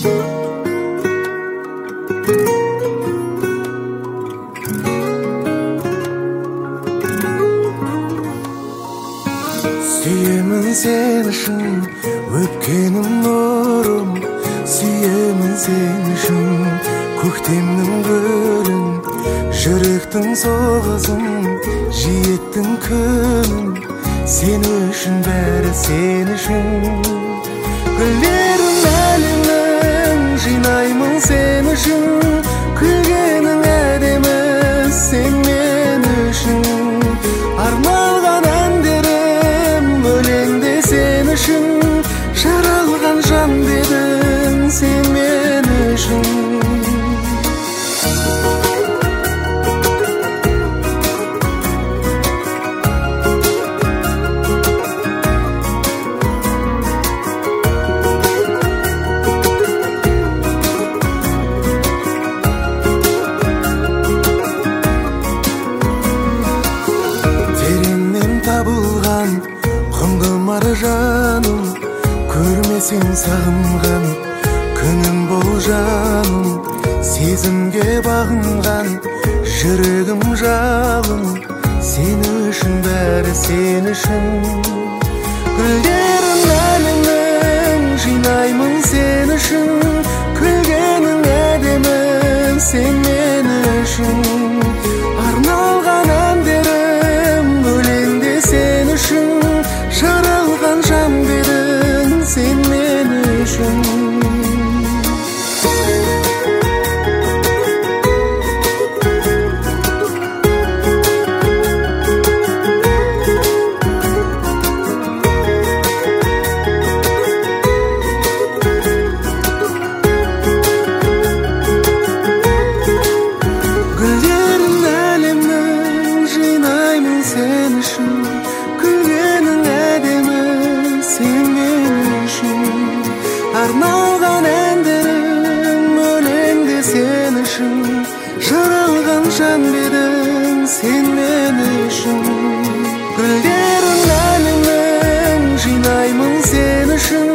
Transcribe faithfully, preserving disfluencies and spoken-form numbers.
Сүйемін сені шын, өпкенім нұрым. Сүйемін сені шын, көктемнің гүлін. Жүректің соғысын, жиеттің күнін. Сен үшін бәрі сен үшін. Гүлдерін әлемнің, жинаймын сен үшін. Күлгенің әдемі сен мен үшін. Арналған әндерім өлеңде сен үшін. Жаралған жан дедің сен мен үшін. Табылған құндымар жаным, көрмесең сағынған күнім бол жаным. Сезімге бағынған жүрегім жалын. Сен үшін бәрі сен үшін. Гүлдерін әлемнің, жинаймын сен үшін. Күлгенің әдемі сен мен үшін. Арналған әндерім өлеңде сен үшін. Жаралған жан дедің сен мен үшін. Гүлдерін әлемнің, жинаймын сен үшін. Күлгенің әдемі сен мен үшін. Арналған әндерім өлеңде сен үшін. Жаралған жан дедің сен мен үшін. Гүлдерін әлемнің, жинаймын сен үшін.